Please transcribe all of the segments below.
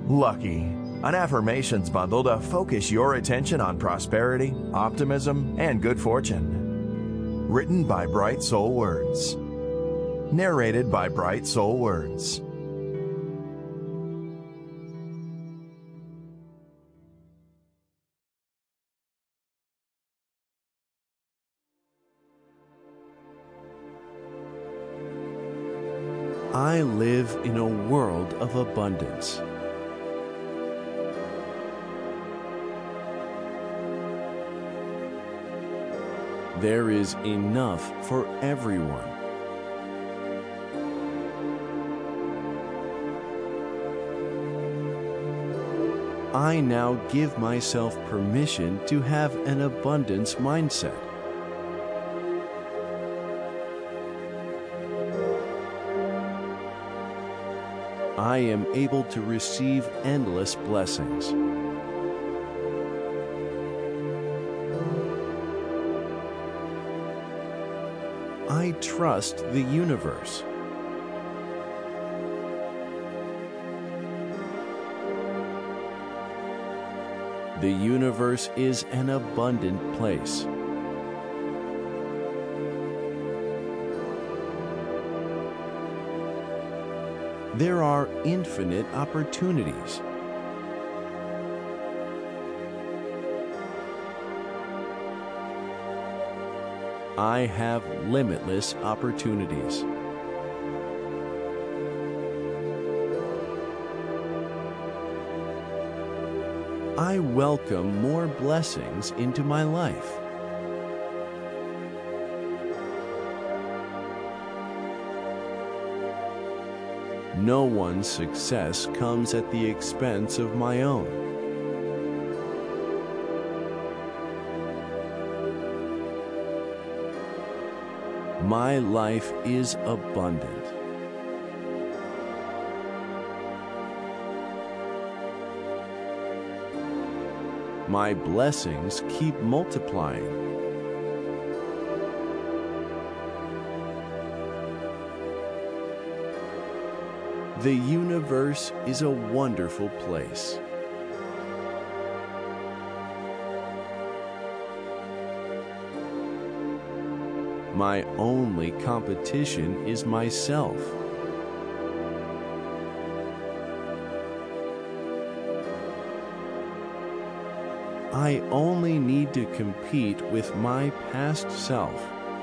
Lucky, an affirmations bundle to focus your attention on prosperity, optimism, and good fortune. Written by Bright Soul Words. Narrated by Bright Soul Words. I live in a world of abundance. There is enough for everyone. I now give myself permission to have an abundance mindset. I am able to receive endless blessings. I trust the universe. The universe is an abundant place. There are infinite opportunities. I have limitless opportunities. I welcome more blessings into my life. No one's success comes at the expense of my own. My life is abundant. My blessings keep multiplying. The universe is a wonderful place. My only competition is myself. I only need to compete with my past self.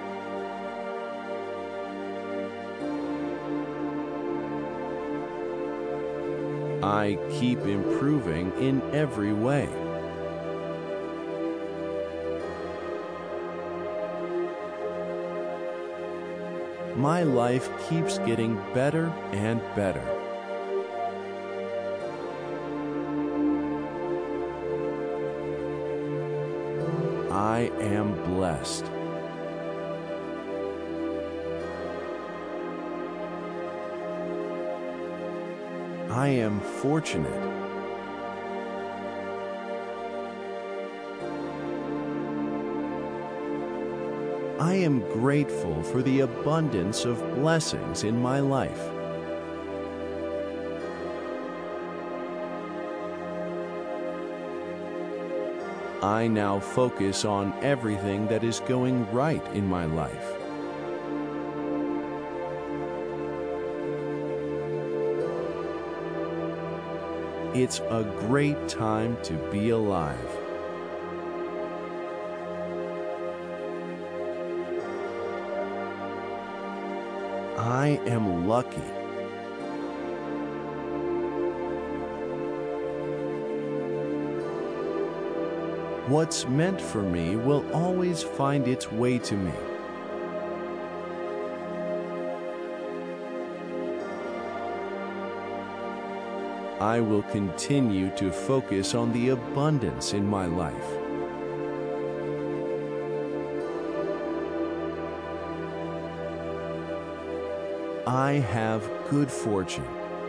I keep improving in every way. My life keeps getting better and better. I am blessed. I am fortunate. I am grateful for the abundance of blessings in my life. I now focus on everything that is going right in my life. It's a great time to be alive. I am lucky. What's meant for me will always find its way to me. I will continue to focus on the abundance in my life. I have good fortune.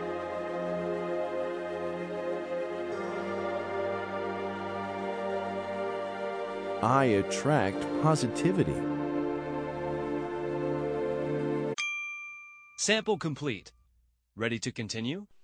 I attract positivity. Sample complete. Ready to continue?